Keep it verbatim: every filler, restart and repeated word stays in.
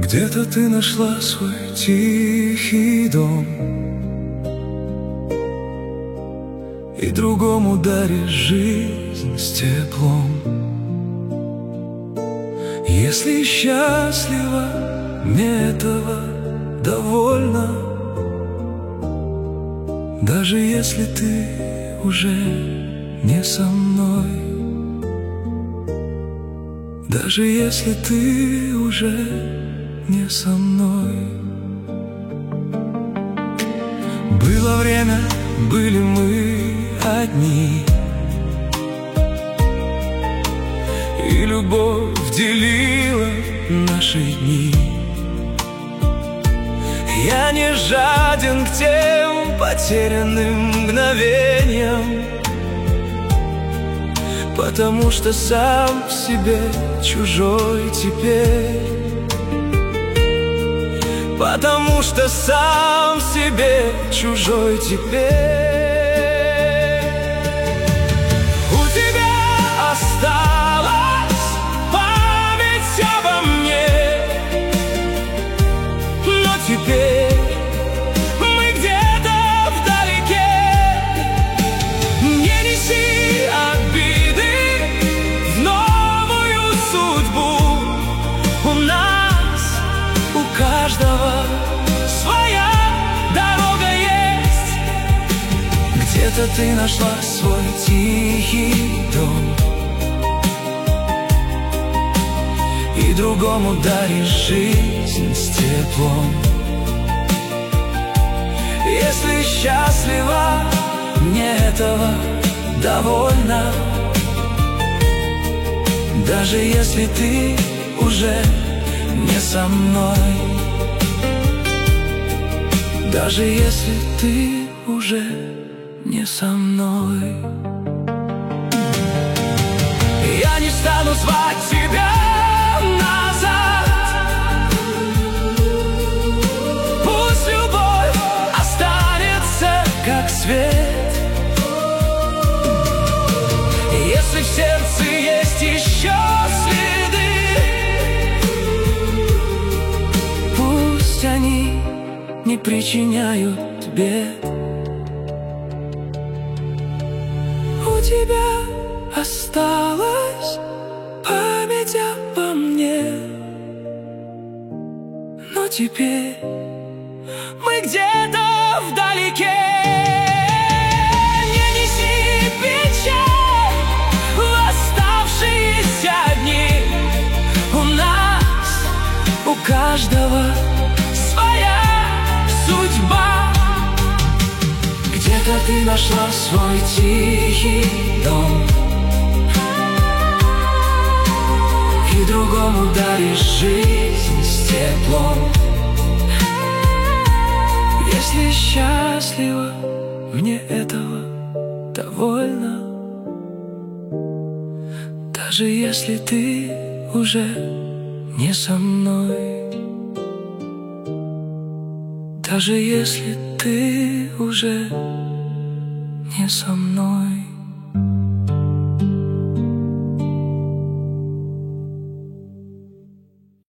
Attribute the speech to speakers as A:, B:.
A: Где-то ты нашла свой тихий дом, и другому даришь жизнь с теплом. Если счастлива, мне этого довольно, даже если ты уже не со мной, даже если ты уже не со мной. Было время, были мы одни, и любовь делила наши дни. Я не жаден к тем потерянным мгновениям, потому что сам себе чужой теперь, потому что сам себе чужой теперь. У тебя осталась память обо мне, но теперь мы где-то вдалеке. Не неси обиды в новую судьбу. У нас, у каждого своя дорога есть. Где-то ты нашла свой тихий дом, и другому даришь жизнь с теплом. Если счастлива, мне этого довольно, даже если ты уже не со мной, даже если ты уже не со мной. Я не стану звать тебя назад, пусть любовь останется как свет. Если в сердце есть еще следы, пусть они не причиняют бед. У тебя осталась память обо мне, но теперь мы где-то вдалеке. Не неси печаль в оставшиеся дни. У нас, у каждого своя судьба. Где-то ты нашла свой тихий дом, и другому даришь жизнь с теплом. Если счастлива, мне этого довольно, даже если ты уже не со мной, даже если ты уже не со мной.